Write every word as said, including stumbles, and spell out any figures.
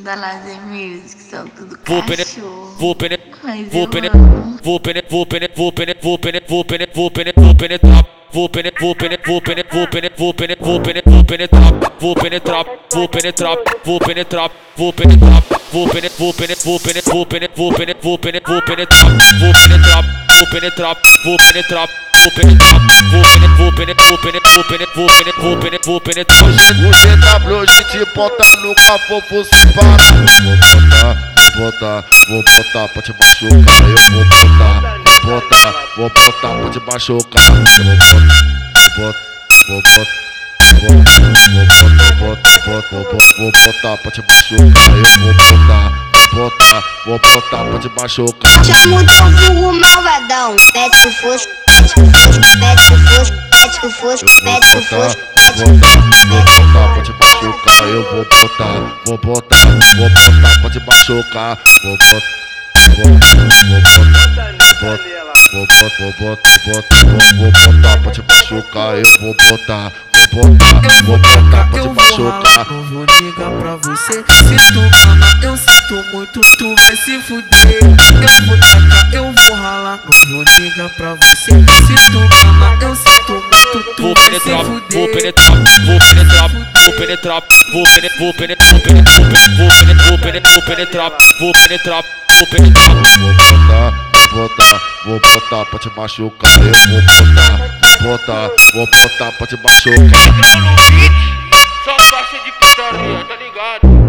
da Lazer Music, são tudo Vou pene, cachorro. vou pene, Mas vou eu pene, amo. vou pene, vou pene, vou pene, vou pene, vou pene, vou pene, vou penetrar. Vou pene, vou pene, vou pene, vou pene, vou pene, vou pene, vou penetrar. Vou penetrar, vou penetrar, vou penetrar, vou penetrar. Vou pene, vou pene, vou pene, vou pene, vou pene, vou pene, vou penetrar. Vou penetrar, vou penetrar, vou penetrar. Vou penetrar, vou pene, vou pene, vou pene, vou pene, vou pene, vou pene, vou penetrar. O G W, gente, ponta no capô, se parar. Vou botar, vou botar, vou botar pra te machucar. Eu vou botar, vou botar, vou botar pra te machucar. Eu vou botar, vou botar, vou botar, vou botar, vou botar, vou botar pra te machucar. Eu vou botar, vou botar, vou botar pra te machucar. Chama o teu vulgo malvadão, mete o fosco, mete o fosco, mete o fosco, mete o fosco, mete o fosco, mete o fosco, vou botar pra te machucar. Eu vou botar, vou botar, vou botar pra te machucar. Vou botar, vou botar, vou botar, vou botar, vou botar, vou botar, vou botar pra te machucar. Eu vou botar, vou botar, vou botar pra te machucar. Não vou ligar pra você. Se tu mama, eu sinto muito, tu vai se fuder. Eu vou tacar, eu vou ralar. Não vou ligar pra você. Se tu mama, eu sinto muito, tu Vou vai se penetrar, vou fuder. penetrar, vou penetrar, vou penetrar, vou pene, vou pene, vou pene, vou pene, vou pene, vou penetrar, vou penetrar, vou penetrar. Vou botar, vou botar, vou botar pra te machucar. Eu vou botar, vou botar, vou botar pra te machucar. Eu no beat, só faixa de putaria, tá ligado?